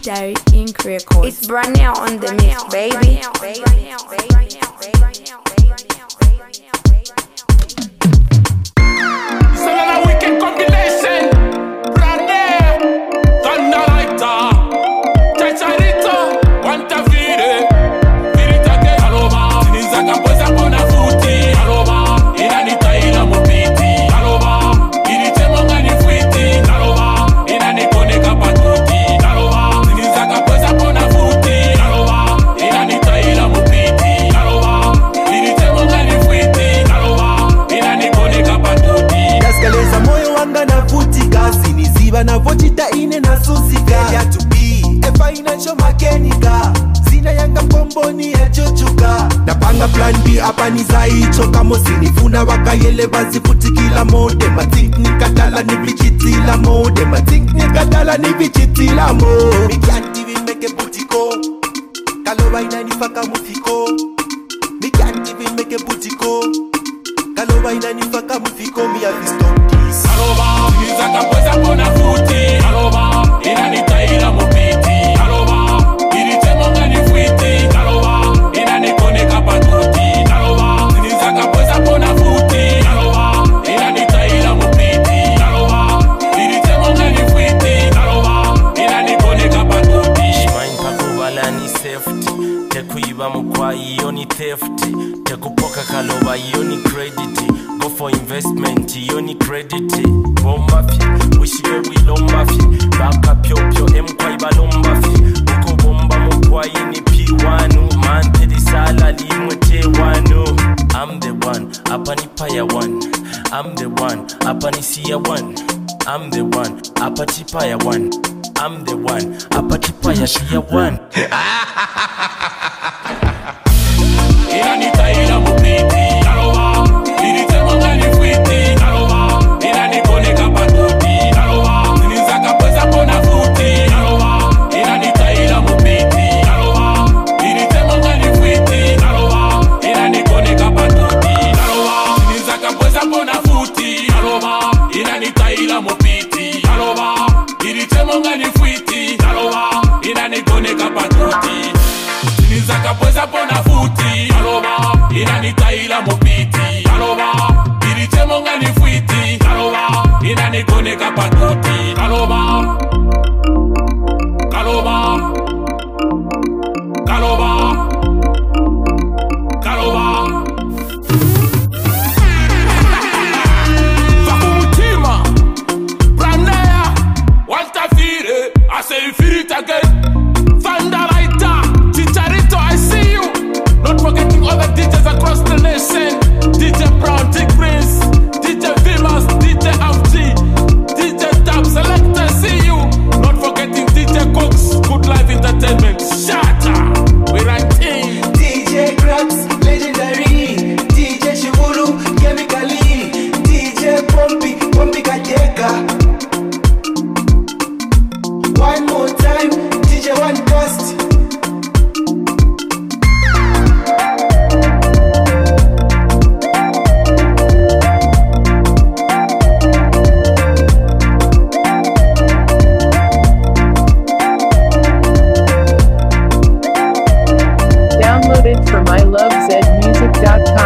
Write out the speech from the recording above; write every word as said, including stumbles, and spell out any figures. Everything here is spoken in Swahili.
Legendary Ink Records. It's brand new on the mix, baby. It's another wicked combination. Brand new, Thunder Lighter, Chacharito, Wantavide, Virita Aloma, Tinizaka Posa Pona Futi, Aloma, Inanita Ila Mopiti, Aloma, Irite Mongani Fuiti, Aloma, Inanekone Kapatuti, Aloma, Tinizaka Posa Pona Futi, Aloma, Inanita Ila Mopiti, Aloma, Irite Mongani Fuiti, Aloma, Inanekone Kapatuti. Gaskaleza moyo wanga na vutika, siniziba na vochita ine na susika. Ya to be a financial mechanical, zina yanga mkomboni ya chochuka. Napanga plan B hapa nizaicho, kama sinifuna wakayele bazifuti kila mode. Matink nikatala ni vichitila mode, matink nikatala ni vichitila mode. Me can't even make a butiko, kaloba inanifaka mufiko. Me can't even make a butiko, kaloba inanifaka mufiko. Me have to stop this. Aloma, Tinizaka Posa Pona Futi, Aloma, Inanita Ila Mopiti, Aloma, Irite Mongani Fuiti, Aloma, Inanekone Kapatuti, Aloma, Tinizaka Posa Pona Futi, Aloma, Inanita Ila Mopiti, Aloma, Irite Mongani Fuiti, Aloma, Inanekone Kapatuti. Shimine pakubala ni safety, tekuiba mukwa iyo ni theft, tekupoka kaloba iyo ni credit, go for investment iyo ni credit. Bombafi, wishiwe wilo mbafi, baka pyo pyo emkwa iba lombafi, uko bomba mukwa ini P one, mante di sala limwe T one. I'm the one, hapa ni paya one, I'm the one, hapa ni siya one, I'm the one, hapa tipaya one, I'm the one, hapa tipaya siya one. Inanita Ila Mopiti, Aloma, Irite Mongani Fuiti, Aloma, Inanekone Kapatuti, Aloma, Tinizaka Posa Pona Futi, Aloma, Inanita Ila Mopiti, Aloma, Irite Mongani Fuiti, Aloma, Inanekone Kapatuti, Aloma, Tinizaka Posa Pona Futi, Aloma, Inanita Ila Mopiti, Aloma, Irite Mongani Fuiti, Aloma, Inanekone Kapatuti. Tinizaka Posa Pona Futi, Aloma, Inanita Ila Mopiti, Aloma, Irite Mongani Fuiti, Aloma, Inanekone Kapatuti, Aloma, Kaloma, Kaloma, Kaloma. Fakumutima, Branea, Wantavide, I say it again, Thunder Lighter, Chicharito, I see you. Not forgetting all the D Js across the nation. D J Brown, Dick Prince, D J Vimas, D J F G, D J Tab, Selector, see you. Not forgetting D J Cox, Good Life Entertainment. Shatter, we right in. D J Cracks, Legendary, D J Shiburu, Chemically, D J Pompi, Pompi Kajeka. One more time, D J One Cost. Download it from I love zed music dot com.